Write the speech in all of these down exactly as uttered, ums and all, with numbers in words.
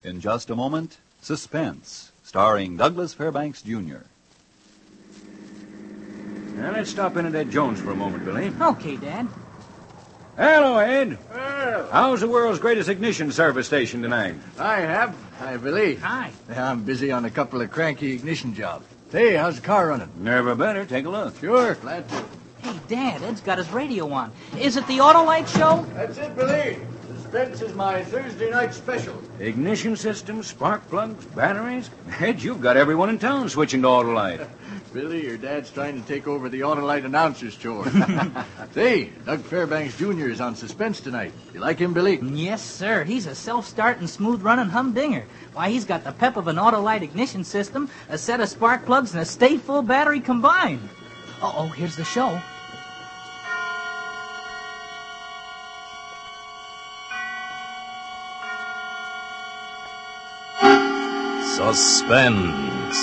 In just a moment, Suspense, starring Douglas Fairbanks, Junior Now, let's stop in at Ed Jones for a moment, Billy. Okay, Dad. Hello, Ed. Well, How's the world's greatest ignition service station tonight? I have. Hi, Billy. Hi. I'm busy on a couple of cranky ignition jobs. Hey, how's the car running? Never better. Take a look. Sure, glad to. Hey, Dad, Ed's got his radio on. Is it the Autolite show? That's it, Billy. Suspense is my Thursday night special. Ignition systems, spark plugs, batteries. Ed, you've got everyone in town switching to Autolite. Billy, your dad's trying to take over the Autolite announcer's chore. Say, Doug Fairbanks Junior is on Suspense tonight. You like him, Billy? Yes, sir. He's a self-starting, smooth-running humdinger. Why, he's got the pep of an Autolite ignition system, a set of spark plugs, and a stay-full battery combined. Uh-oh, here's the show. Suspense.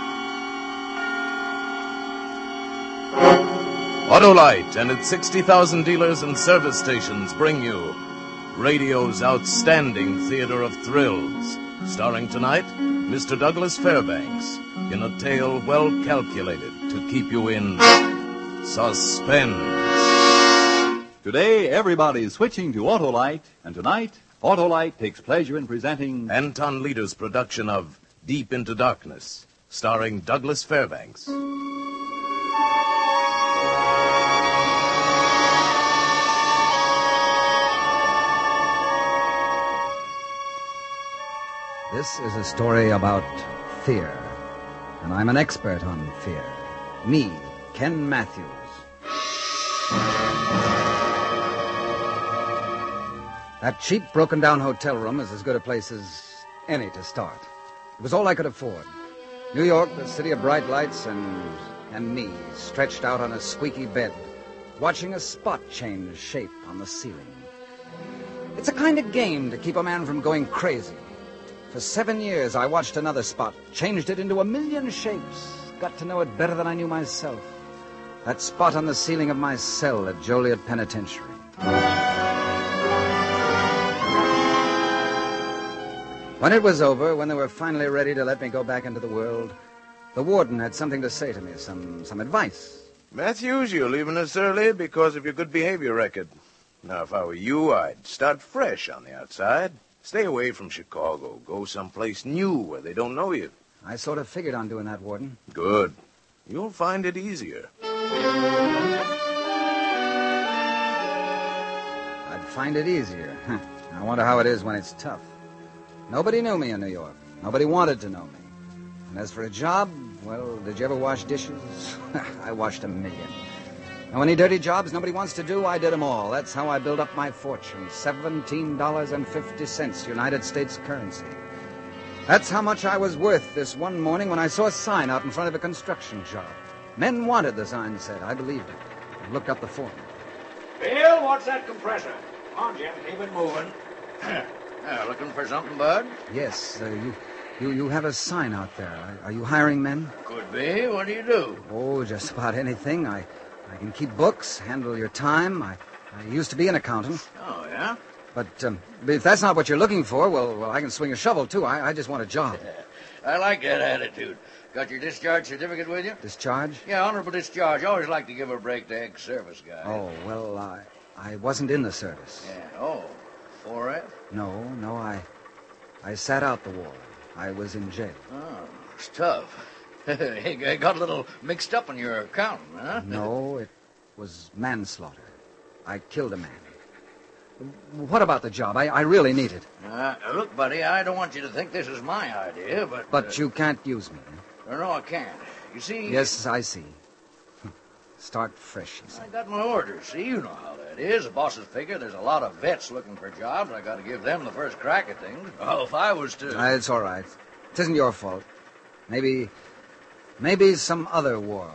Autolite and its sixty thousand dealers and service stations bring you radio's outstanding theater of thrills, starring tonight Mister Douglas Fairbanks in a tale well calculated to keep you in suspense. Today, everybody's switching to Autolite, and tonight, Autolite takes pleasure in presenting Anton Leader's production of Deep into Darkness, starring Douglas Fairbanks. This is a story about fear, and I'm an expert on fear. Me, Ken Matthews. That cheap, broken-down hotel room is as good a place as any to start. It was all I could afford. New York, the city of bright lights, and and me, stretched out on a squeaky bed, watching a spot change shape on the ceiling. It's a kind of game to keep a man from going crazy. For seven years, I watched another spot, changed it into a million shapes, got to know it better than I knew myself. That spot on the ceiling of my cell at Joliet Penitentiary. When it was over, when they were finally ready to let me go back into the world, the warden had something to say to me, some, some advice. Matthews, you're leaving us early because of your good behavior record. Now, if I were you, I'd start fresh on the outside. Stay away from Chicago. Go someplace new where they don't know you. I sort of figured on doing that, Warden. Good. You'll find it easier. I'd find it easier. I wonder how it is when it's tough. Nobody knew me in New York. Nobody wanted to know me. And as for a job, well, did you ever wash dishes? I washed a million. Now, any dirty jobs nobody wants to do, I did them all. That's how I built up my fortune. seventeen dollars and fifty cents, United States currency. That's how much I was worth this one morning when I saw a sign out in front of a construction job. Men wanted, the sign said. I believed it. I looked up the form. Bill, what's that compressor? Come on, Jim, keep it moving. Uh, looking for something, Bud? Yes, uh, you, you you have a sign out there. Are, are you hiring men? Could be. What do you do? Oh, just about anything. I, I can keep books, handle your time. I, I used to be an accountant. Oh, yeah? But um, if that's not what you're looking for, well, well I can swing a shovel, too. I, I just want a job. I like that attitude. Got your discharge certificate with you? Discharge? Yeah, honorable discharge. I always like to give a break to ex-service guys. Oh, well, I, I wasn't in the service. Yeah. Oh, four F? No, no, I, I sat out the war. I was in jail. Oh, it's tough. It got a little mixed up in your accounting, huh? No, it was manslaughter. I killed a man. What about the job? I, I really need it. Uh, look, buddy, I don't want you to think this is my idea, but... But uh, you can't use me. No, no, I can't. You see... Yes, I see. Start fresh, he said. I got my orders. See, you know how that is. The bosses figure there's a lot of vets looking for jobs. I got to give them the first crack at things. Oh, if I was to... Uh, it's all right. It isn't your fault. Maybe... Maybe some other war.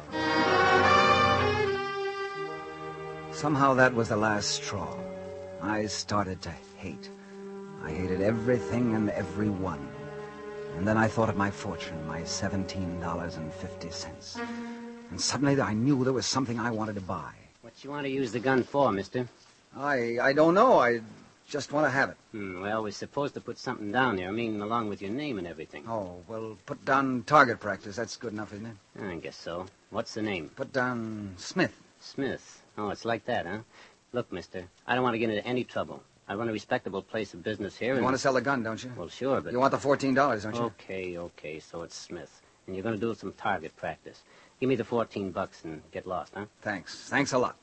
Somehow that was the last straw. I started to hate. I hated everything and everyone. And then I thought of my fortune, my seventeen dollars and fifty cents. And suddenly I knew there was something I wanted to buy. What you want to use the gun for, mister? I I don't know. I Just want to have it. Hmm, well, we're supposed to put something down there, I mean, along with your name and everything. Oh, well, put down target practice. That's good enough, isn't it? I guess so. What's the name? Put down Smith. Smith. Oh, it's like that, huh? Look, mister, I don't want to get into any trouble. I run a respectable place of business here. You and... want to sell the gun, don't you? Well, sure, but... You want the fourteen dollars, don't you? Okay, okay, so it's Smith. And you're going to do some target practice. Give me the fourteen bucks and get lost, huh? Thanks. Thanks a lot.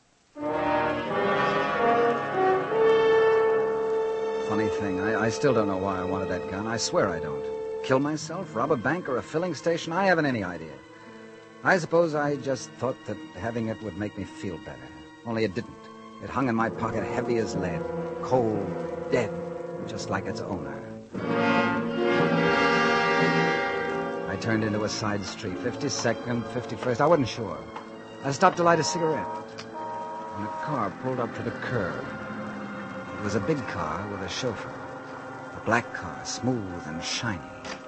Funny thing, I, I still don't know why I wanted that gun. I swear I don't. Kill myself, rob a bank, or a filling station? I haven't any idea. I suppose I just thought that having it would make me feel better. Only it didn't. It hung in my pocket heavy as lead, cold, dead, just like its owner. I turned into a side street, fifty-second, fifty-first, I wasn't sure. I stopped to light a cigarette, and a car pulled up to the curb. It was a big car with a chauffeur, a black car, smooth and shiny.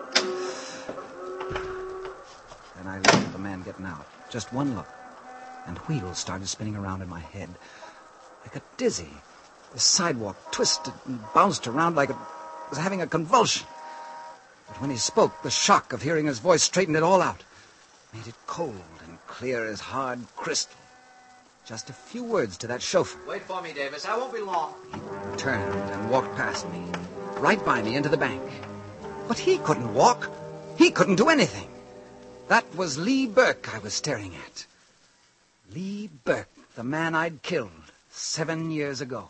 Then I looked at the man getting out, just one look, and wheels started spinning around in my head. I got dizzy. The sidewalk twisted and bounced around like it was having a convulsion. But when he spoke, the shock of hearing his voice straightened it all out. Made it cold and clear as hard crystal. Just a few words to that chauffeur. Wait for me, Davis. I won't be long. He turned and walked past me, right by me into the bank. But he couldn't walk. He couldn't do anything. That was Lee Burke I was staring at. Lee Burke, the man I'd killed seven years ago.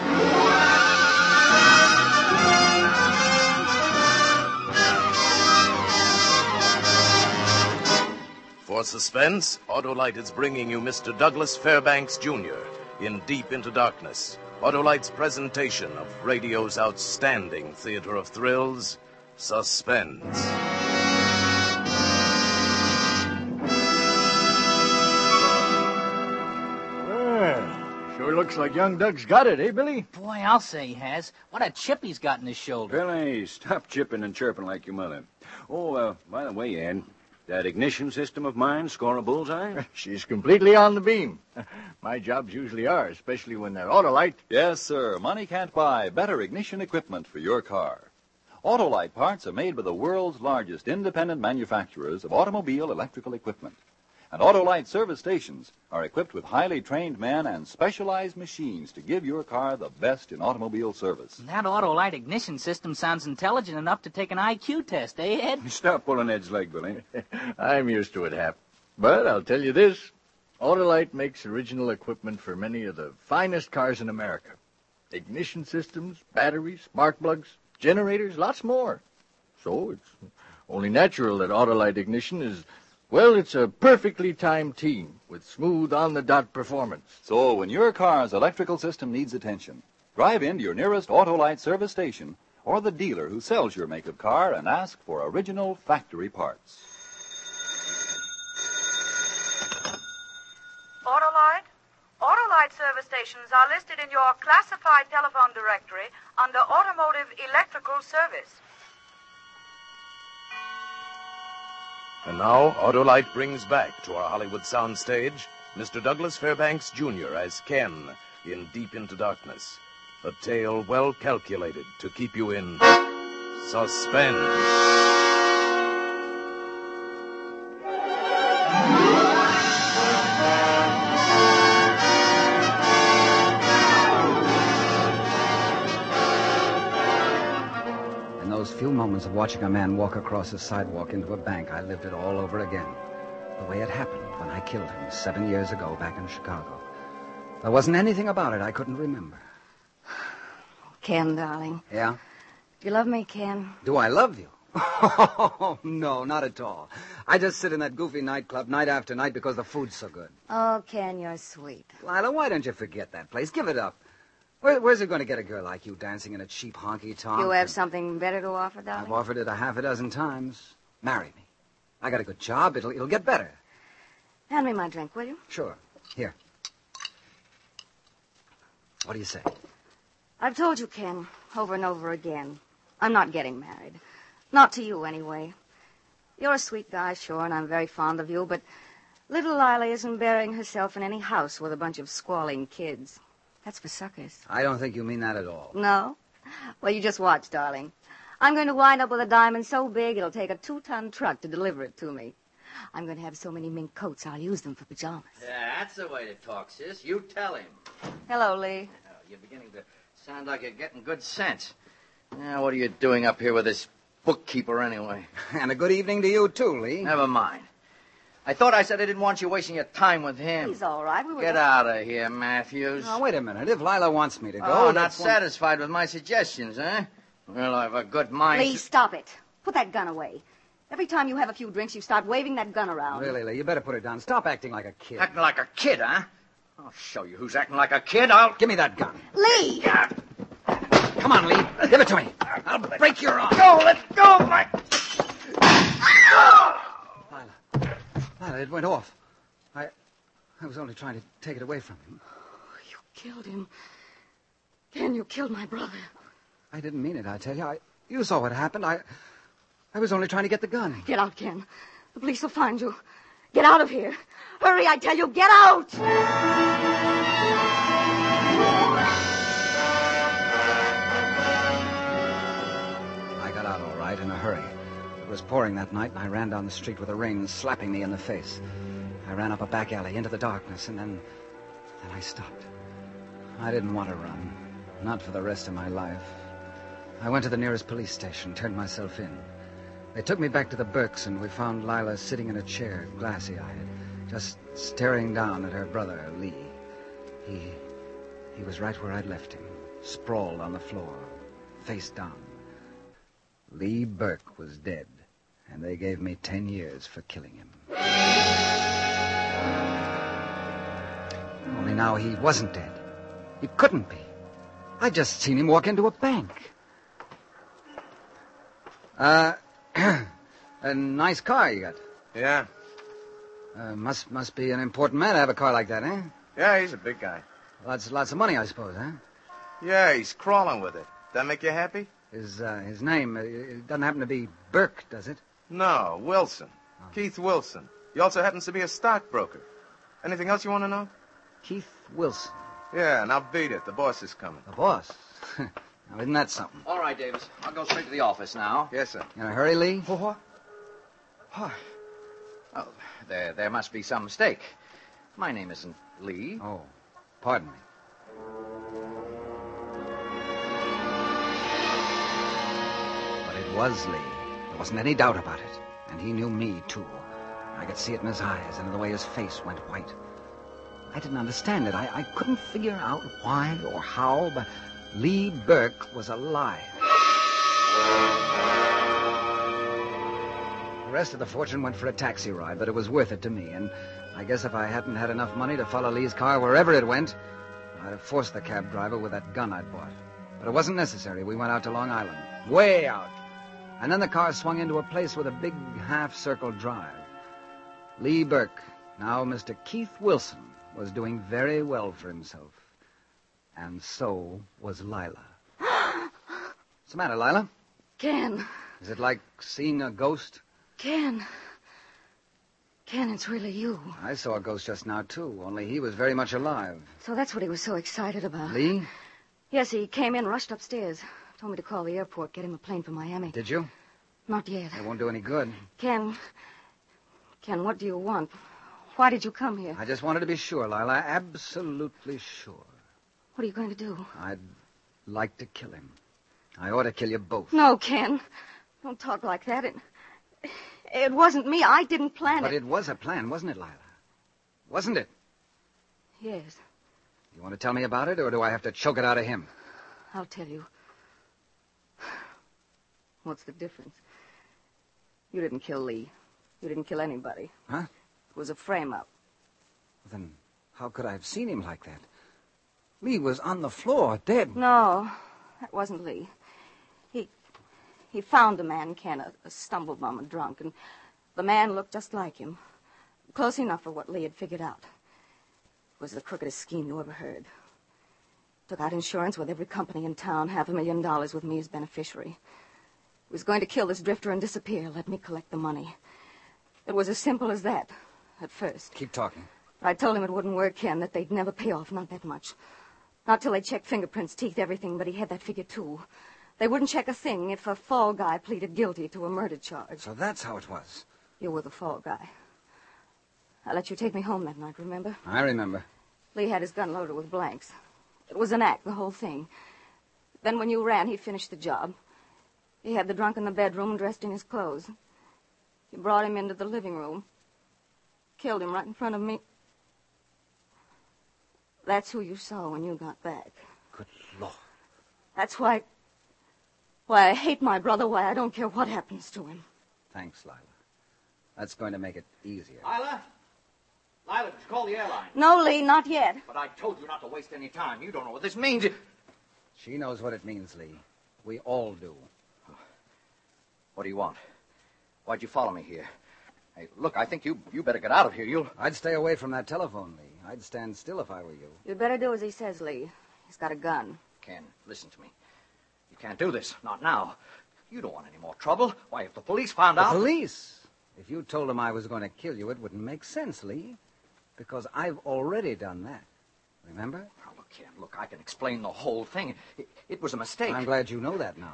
For suspense, Autolite is bringing you Mister Douglas Fairbanks, Junior in Deep Into Darkness. Autolite's presentation of radio's outstanding theater of thrills, Suspense. Sure looks like young Doug's got it, eh, Billy? Boy, I'll say he has. What a chip he's got in his shoulder. Billy, stop chipping and chirping like your mother. Oh, uh, by the way, Ed, that ignition system of mine score a bullseye? She's completely on the beam. My jobs usually are, especially when they're Autolite. Yes, sir. Money can't buy better ignition equipment for your car. Autolite parts are made by the world's largest independent manufacturers of automobile electrical equipment. And Autolite service stations are equipped with highly trained men and specialized machines to give your car the best in automobile service. That Autolite ignition system sounds intelligent enough to take an I Q test, eh, Ed? Stop pulling Ed's leg, Billy. I'm used to it, Hap. But I'll tell you this. Autolite makes original equipment for many of the finest cars in America. Ignition systems, batteries, spark plugs, generators, lots more. So it's only natural that Autolite Ignition is... Well, it's a perfectly timed team with smooth on-the-dot performance. So when your car's electrical system needs attention, drive into your nearest Autolite service station or the dealer who sells your make of car and ask for original factory parts. Autolite? Autolite service stations are listed in your classified telephone directory under Automotive Electrical Service. And now, Autolite brings back to our Hollywood soundstage Mister Douglas Fairbanks, Junior as Ken in Deep Into Darkness. A tale well calculated to keep you in suspense. Those few moments of watching a man walk across a sidewalk into a bank, I lived it all over again. The way it happened when I killed him seven years ago back in Chicago. There wasn't anything about it I couldn't remember. Ken, darling. Yeah? Do you love me, Ken? Do I love you? Oh, no, not at all. I just sit in that goofy nightclub night after night because the food's so good. Oh, Ken, you're sweet. Lila, why don't you forget that place? Give it up. Where, where's it going to get a girl like you dancing in a cheap honky-tonk? You have and... something better to offer, darling? I've offered it a half a dozen times. Marry me. I got a good job. It'll, it'll get better. Hand me my drink, will you? Sure. Here. What do you say? I've told you, Ken, over and over again. I'm not getting married. Not to you, anyway. You're a sweet guy, sure, and I'm very fond of you, but little Lila isn't burying herself in any house with a bunch of squalling kids. That's for suckers. I don't think you mean that at all. No? Well, you just watch, darling. I'm going to wind up with a diamond so big it'll take a two-ton truck to deliver it to me. I'm going to have so many mink coats I'll use them for pajamas. Yeah, that's the way to talk, sis. You tell him. Hello, Lee. Oh, you're beginning to sound like you're getting good sense. Now, what are you doing up here with this bookkeeper anyway? And a good evening to you, too, Lee. Never mind. I thought I said I didn't want you wasting your time with him. He's all right. We were Get just... out of here, Matthews. Now, wait a minute. If Lila wants me to go... Oh, not that's one- satisfied with my suggestions, eh? Well, I've a good mind... Lee, stop it. Put that gun away. Every time you have a few drinks, you start waving that gun around. Really, Lee, you better put it down. Stop acting like a kid. Acting like a kid, huh? I'll show you who's acting like a kid. I'll... Give me that gun. Lee! Come on, Lee. Give it to me. I'll break your arm. Go, let go, my... Lila. Lila, it went off. I... I was only trying to take it away from him. Oh, you killed him. Ken, you killed my brother. I didn't mean it, I tell you. I... You saw what happened. I... I was only trying to get the gun. Get out, Ken. The police will find you. Get out of here. Hurry, I tell you, get out! I got out all right in a hurry. It was pouring that night, and I ran down the street with the rain slapping me in the face. I ran up a back alley into the darkness, and then... then I stopped. I didn't want to run. Not for the rest of my life. I went to the nearest police station, turned myself in. They took me back to the Burks, and we found Lila sitting in a chair, glassy-eyed, just staring down at her brother, Lee. He... he was right where I'd left him, sprawled on the floor, face down. Lee Burke was dead, and they gave me ten years for killing him. Only now he wasn't dead. He couldn't be. I'd just seen him walk into a bank. Uh... A nice car you got. Yeah. Uh, must must be an important man to have a car like that, eh? Yeah, he's a big guy. Lots lots of money, I suppose, huh? Yeah, he's crawling with it. That make you happy? His uh, his name, uh, it doesn't happen to be Burke, does it? No, Wilson. Oh. Keith Wilson. He also happens to be a stockbroker. Anything else you want to know? Keith Wilson. Yeah, now beat it. The boss is coming. The boss? Now, isn't that something? All right, Davis. I'll go straight to the office now. Yes, sir. In a hurry, Lee? For what? Oh, oh, there, there must be some mistake. My name isn't Lee. Oh, pardon me. But it was Lee. There wasn't any doubt about it. And he knew me, too. I could see it in his eyes and in the way his face went white. I didn't understand it. I, I couldn't figure out why or how, but Lee Burke was alive. The rest of the fortune went for a taxi ride, but it was worth it to me, and I guess if I hadn't had enough money to follow Lee's car wherever it went, I'd have forced the cab driver with that gun I'd bought. But it wasn't necessary. We went out to Long Island. Way out. And then the car swung into a place with a big half-circle drive. Lee Burke, now Mister Keith Wilson, was doing very well for himself. And so was Lila. What's the matter, Lila? Ken. Is it like seeing a ghost? Ken. Ken, it's really you. I saw a ghost just now, too, only he was very much alive. So that's what he was so excited about. Lee? Yes, he came in, rushed upstairs. Told me to call the airport, get him a plane for Miami. Did you? Not yet. It won't do any good. Ken. Ken, what do you want? Why did you come here? I just wanted to be sure, Lila. Absolutely sure. What are you going to do? I'd like to kill him. I ought to kill you both. No, Ken. Don't talk like that. It, it wasn't me. I didn't plan but it. But it was a plan, wasn't it, Lila? Wasn't it? Yes. You want to tell me about it, or do I have to choke it out of him? I'll tell you. What's the difference? You didn't kill Lee. You didn't kill anybody. Huh? It was a frame-up. Then how could I have seen him like that? Lee was on the floor, dead. No, that wasn't Lee. He he found the man, Ken, a, a stumble-bum, a drunk, and the man looked just like him. Close enough for what Lee had figured out. It was the crookedest scheme you ever heard. Took out insurance with every company in town, half a million dollars with me as beneficiary. He was going to kill this drifter and disappear, let me collect the money. It was as simple as that, at first. Keep talking. I told him it wouldn't work, Ken, that they'd never pay off, not that much. Not till they checked fingerprints, teeth, everything, but he had that figure, too. They wouldn't check a thing if a fall guy pleaded guilty to a murder charge. So that's how it was. You were the fall guy. I let you take me home that night, remember? I remember. Lee had his gun loaded with blanks. It was an act, the whole thing. Then when you ran, he finished the job. He had the drunk in the bedroom dressed in his clothes. You brought him into the living room. Killed him right in front of me. That's who you saw when you got back. Good Lord. That's why... Why I hate my brother, why I don't care what happens to him. Thanks, Lila. That's going to make it easier. Lila? Lila, did you call the airline? No, Lee, not yet. But I told you not to waste any time. You don't know what this means. She knows what it means, Lee. We all do. What do you want? Why'd you follow me here? Hey, look, I think you you better get out of here. You'll... I'd stay away from that telephone, Lee. I'd stand still if I were you. You'd better do as he says, Lee. He's got a gun. Ken, listen to me. You can't do this. Not now. You don't want any more trouble. Why, if the police found the out... The police? If you told them I was going to kill you, it wouldn't make sense, Lee. Because I've already done that. Remember? Oh, look, Ken, look, I can explain the whole thing. It, it was a mistake. I'm glad you know that now.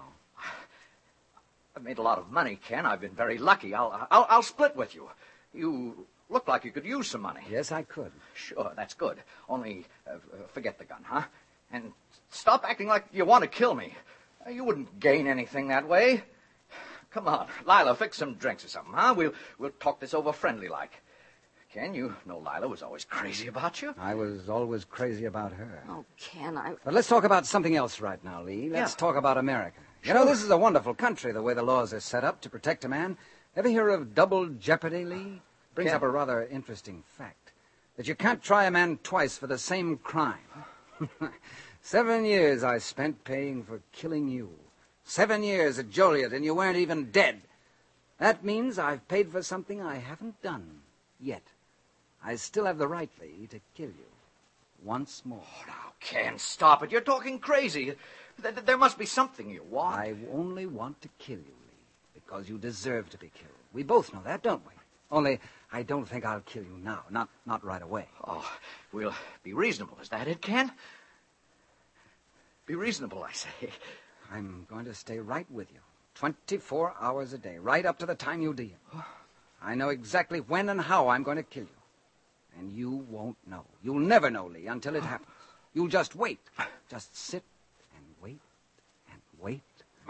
I've made a lot of money, Ken. I've been very lucky. I'll, I'll, I'll split with you. You look like you could use some money. Yes, I could. Sure, that's good. Only uh, forget the gun, huh? And stop acting like you want to kill me. You wouldn't gain anything that way. Come on, Lila, fix some drinks or something, huh? We'll we'll talk this over friendly-like. Ken, you know Lila was always crazy about you. I was always crazy about her. Oh, Ken, I... But let's talk about something else right now, Lee. Let's Yeah. talk about America. You Sure. know, this is a wonderful country, the way the laws are set up to protect a man. Ever hear of double jeopardy, Lee? Brings Ken. up a rather interesting fact. That you can't try a man twice for the same crime. Seven years I spent paying for killing you. Seven years at Joliet, and you weren't even dead. That means I've paid for something I haven't done yet. I still have the right, Lee, to kill you. Once more. Oh, now, Ken, stop it. You're talking crazy. There, there must be something you want. I only want to kill you, Lee, because you deserve to be killed. We both know that, don't we? Only, I don't think I'll kill you now. Not, not right away. Oh, we'll be reasonable. Is that it, Ken? Be reasonable, I say. I'm going to stay right with you. Twenty-four hours a day, right up to the time you deal. I know exactly when and how I'm going to kill you. And you won't know. You'll never know, Lee, until it happens. You'll just wait. Just sit and wait and wait.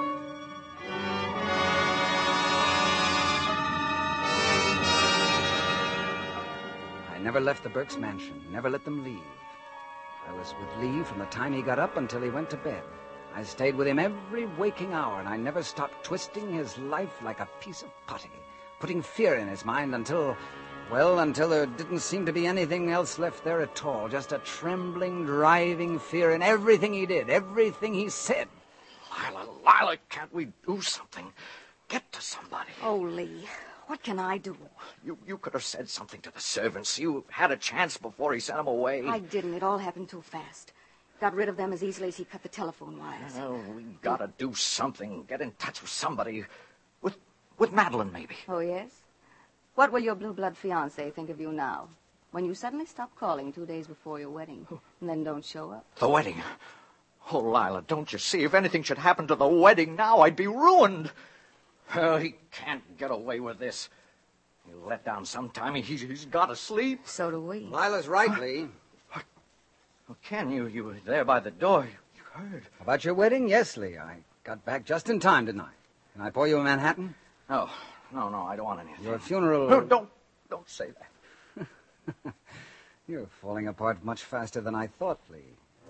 I never left the Burke's mansion, never let them leave. I was with Lee from the time he got up until he went to bed. I stayed with him every waking hour, and I never stopped twisting his life like a piece of putty, putting fear in his mind until, well, until there didn't seem to be anything else left there at all, just a trembling, driving fear in everything he did, everything he said. Lila, Lila, can't we do something? Get to somebody. Oh, Lee, what can I do? You you could have said something to the servants. You had a chance before he sent them away. I didn't. It all happened too fast. Got rid of them as easily as he cut the telephone wires. Oh, we gotta do something. Get in touch with somebody. With with Madeline, maybe. Oh, yes? What will your blue-blood fiancé think of you now, when you suddenly stop calling two days before your wedding, and then don't show up? The wedding? Oh, Lila, don't you see? If anything should happen to the wedding now, I'd be ruined. Oh, he can't get away with this. He'll let down sometime. He's, he's got to sleep. So do we. Lila's right, Lee. Oh, Ken, you, you were there by the door. You heard. About your wedding? Yes, Lee. I got back just in time, didn't I? Can I pour you a Manhattan? No, no, no, I don't want anything. Your funeral... No, don't, don't say that. You're falling apart much faster than I thought, Lee.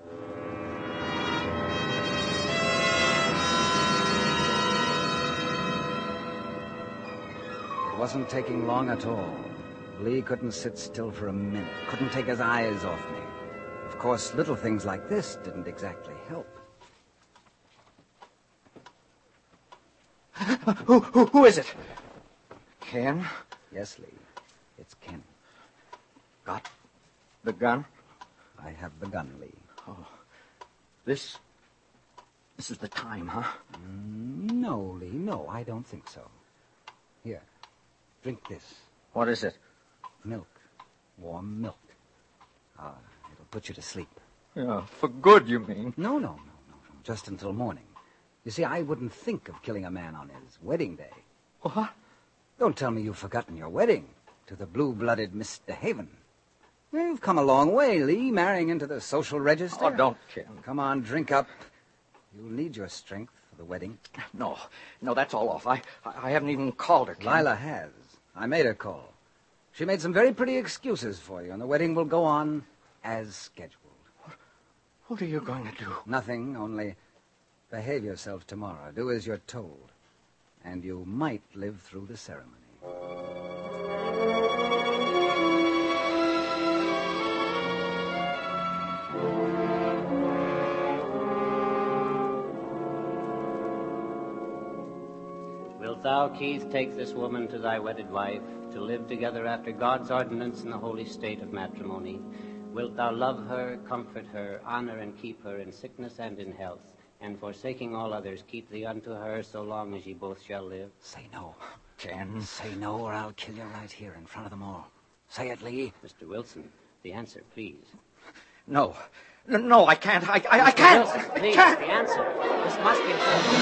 It wasn't taking long at all. Lee couldn't sit still for a minute, couldn't take his eyes off me. Of course, little things like this didn't exactly help. who, who, who is it? Ken? Yes, Lee. It's Ken. Got the gun? I have the gun, Lee. Oh. This... This is the time, huh? Mm, no, Lee, no, I don't think so. Here, drink this. What is it? Milk. Warm milk. Ah, it'll put you to sleep. Yeah, for good, you mean? No, no, no, no, no. Just until morning. You see, I wouldn't think of killing a man on his wedding day. What? Don't tell me you've forgotten your wedding to the blue-blooded Mister Haven. You've come a long way, Lee, marrying into the social register. Oh, don't, Ken. Come on, drink up. You'll need your strength for the wedding. No, no, that's all off. I, I haven't even called her, Ken. Lila has. I made her call. She made some very pretty excuses for you, and the wedding will go on as scheduled. What, what are you going to do? Nothing, only behave yourself tomorrow. Do as you're told. And you might live through the ceremony. Wilt thou, Keith, take this woman to thy wedded wife, to live together after God's ordinance in the holy state of matrimony? Wilt thou love her, comfort her, honor and keep her in sickness and in health, and forsaking all others, keep thee unto her so long as ye both shall live? Say no. Ken. Say no, or I'll kill you right here in front of them all. Say it, Lee. Mister Wilson, the answer, please. No. No, no I can't. I, I, I can't. Wilson, I please, can't. the answer. This must be...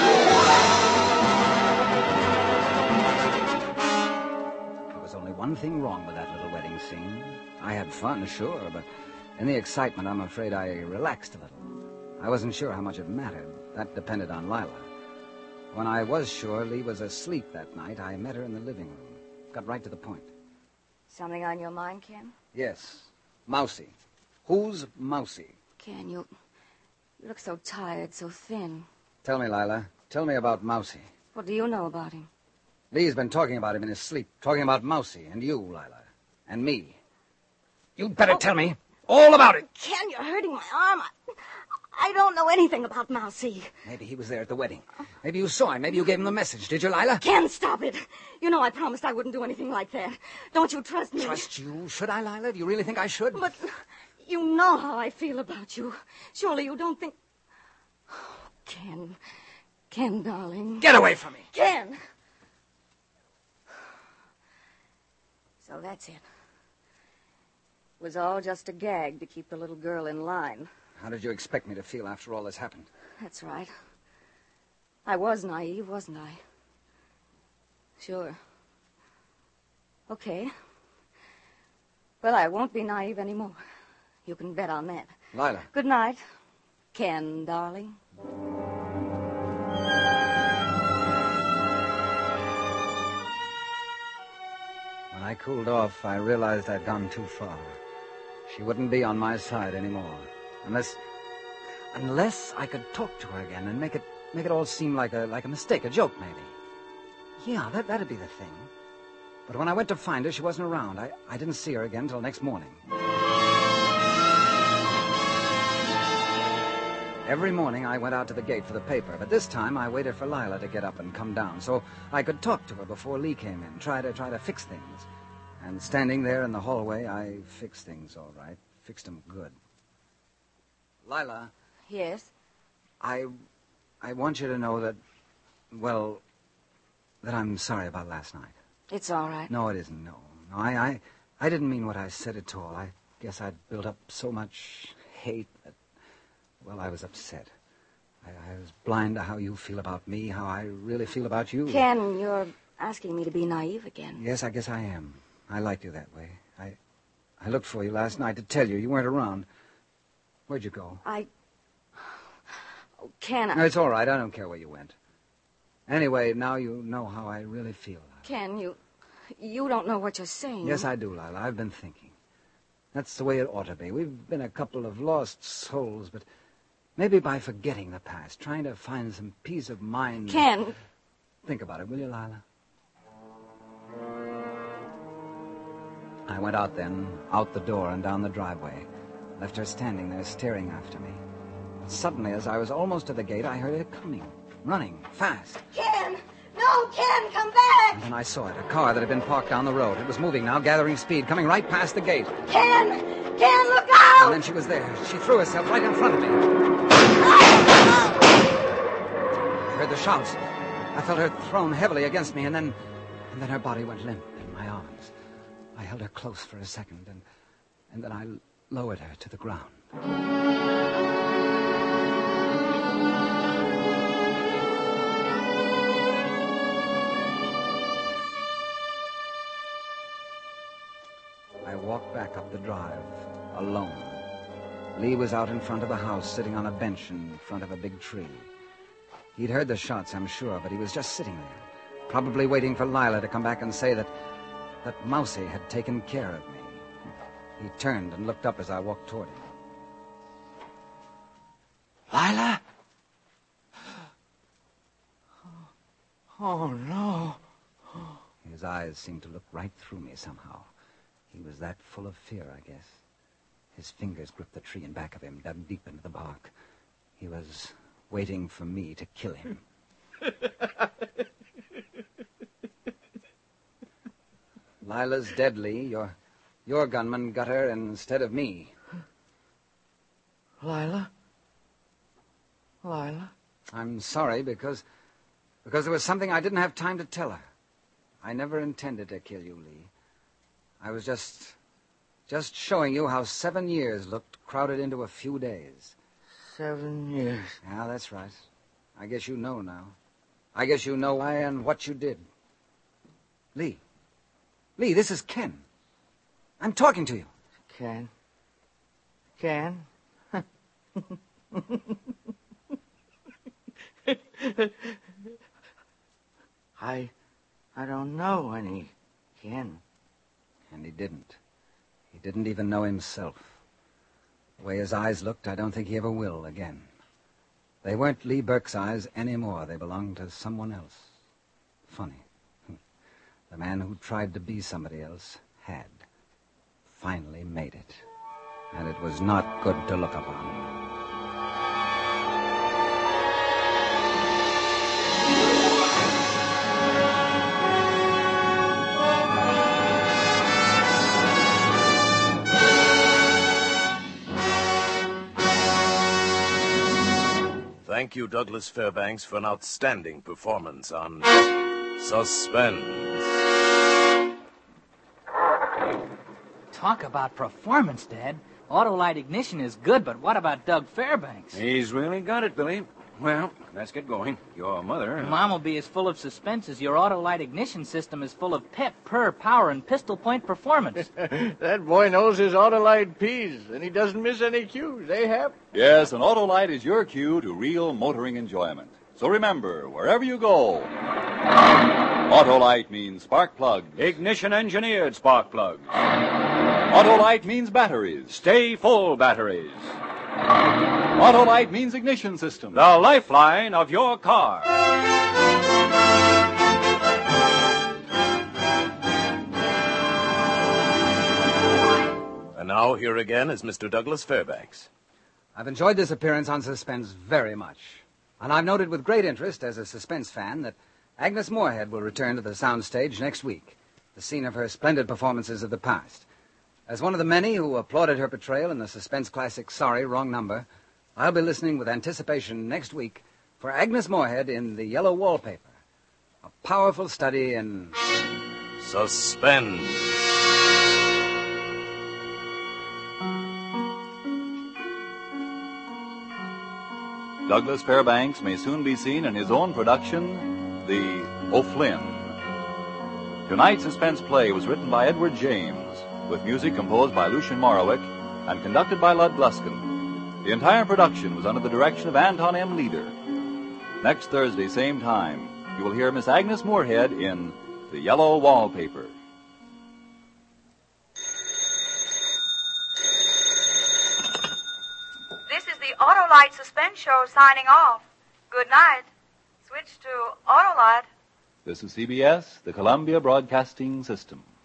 There was only one thing wrong with that little wedding scene. I had fun, sure, but in the excitement, I'm afraid I relaxed a little. I wasn't sure how much it mattered. That depended on Lila. When I was sure Lee was asleep that night, I met her in the living room. Got right to the point. Something on your mind, Ken? Yes. Mousy. Who's Mousy? Ken, you, you look so tired, so thin. Tell me, Lila. Tell me about Mousy. What do you know about him? Lee's been talking about him in his sleep. Talking about Mousy and you, Lila. And me. You'd better oh. tell me all about it. Ken, you're hurting my arm. I, I don't know anything about Mousy. Maybe he was there at the wedding. Maybe you saw him. Maybe you gave him the message. Did you, Lila? Ken, stop it. You know I promised I wouldn't do anything like that. Don't you trust me? Trust you? Should I, Lila? Do you really think I should? But you know how I feel about you. Surely you don't think... Oh, Ken. Ken, darling. Get away from me. Ken. So that's it. It was all just a gag to keep the little girl in line. How did you expect me to feel after all this happened? That's right. I was naive, wasn't I? Sure. Okay. But I won't be naive anymore. You can bet on that. Lila. Good night, Ken, darling. When I cooled off, I realized I'd gone too far. She wouldn't be on my side anymore. Unless... Unless I could talk to her again and make it make it all seem like a like a mistake, a joke, maybe. Yeah, that, that'd be the thing. But when I went to find her, she wasn't around. I, I didn't see her again until next morning. Every morning I went out to the gate for the paper, but this time I waited for Lila to get up and come down so I could talk to her before Lee came in, try to try to fix things. And standing there in the hallway, I fixed things all right. Fixed them good. Lila. Yes? I... I want you to know that, well, that I'm sorry about last night. It's all right. No, it isn't, no. No, I, I, I didn't mean what I said at all. I guess I'd built up so much hate that, well, I was upset. I, I was blind to how you feel about me, how I really feel about you. Ken, you're asking me to be naive again. Yes, I guess I am. I like you that way. I, I looked for you last night to tell you. You weren't around. Where'd you go? I... Oh, Ken, I... No, it's all right. I don't care where you went. Anyway, now you know how I really feel. Ken, you... You don't know what you're saying. Yes, I do, Lila. I've been thinking. That's the way it ought to be. We've been a couple of lost souls, but maybe by forgetting the past, trying to find some peace of mind... Ken... Think about it, will you, Lila? I went out then, out the door and down the driveway. Left her standing there, staring after me. But suddenly, as I was almost to the gate, I heard her coming, running, fast. Ken! No, Ken, come back! And then I saw it, a car that had been parked down the road. It was moving now, gathering speed, coming right past the gate. Ken! Ken, look out! And then she was there. She threw herself right in front of me. I heard the shouts. I felt her thrown heavily against me, and then... And then her body went limp in my arms. I held her close for a second, and, and then I lowered her to the ground. I walked back up the drive, alone. Lee was out in front of the house, sitting on a bench in front of a big tree. He'd heard the shots, I'm sure, but he was just sitting there, probably waiting for Lila to come back and say that, that Mousie had taken care of me. He turned and looked up as I walked toward him. Lila? Oh, no. His eyes seemed to look right through me somehow. He was that full of fear, I guess. His fingers gripped the tree in back of him, dug deep into the bark. He was waiting for me to kill him. Lila's dead, Lee. Your, your gunman got her instead of me. Lila? Lila? I'm sorry because, because there was something I didn't have time to tell her. I never intended to kill you, Lee. I was just, just showing you how seven years looked crowded into a few days. Seven years. Yeah, that's right. I guess you know now. I guess you know why and what you did. Lee. Lee, this is Ken. I'm talking to you. Ken? Ken? I... I don't know any Ken. And he didn't. He didn't even know himself. The way his eyes looked, I don't think he ever will again. They weren't Lee Burke's eyes anymore. They belonged to someone else. Funny. The man who tried to be somebody else had finally made it. And it was not good to look upon. Thank you, Douglas Fairbanks, for an outstanding performance on Suspense. Talk about performance, Dad. Autolite ignition is good, but what about Doug Fairbanks? He's really got it, Billy. Well, let's get going. Your mother... Mom will be as full of suspense as your Autolite ignition system is full of pep, purr, power, and pistol point performance. That boy knows his Autolite P's, and he doesn't miss any cues, eh, Hap? Yes, an Autolite is your cue to real motoring enjoyment. So remember, wherever you go, Autolite means spark plugs. Ignition-engineered spark plugs. Autolite means batteries. Stay full batteries. Autolite means ignition system. The lifeline of your car. And now, here again is Mister Douglas Fairbanks. I've enjoyed this appearance on Suspense very much. And I've noted with great interest, as a Suspense fan, that Agnes Moorehead will return to the soundstage next week, the scene of her splendid performances of the past. As one of the many who applauded her portrayal in the Suspense classic Sorry, Wrong Number, I'll be listening with anticipation next week for Agnes Moorehead in The Yellow Wallpaper, a powerful study in... Suspense. Douglas Fairbanks may soon be seen in his own production, The O'Flynn. Tonight's suspense play was written by Edward James, with music composed by Lucien Morawick and conducted by Lud Gluskin. The entire production was under the direction of Anton M. Leader. Next Thursday, same time, you will hear Miss Agnes Moorehead in The Yellow Wallpaper. This is the Autolite Suspense Show signing off. Good night. Switch to Autolite. This is C B S, the Columbia Broadcasting System.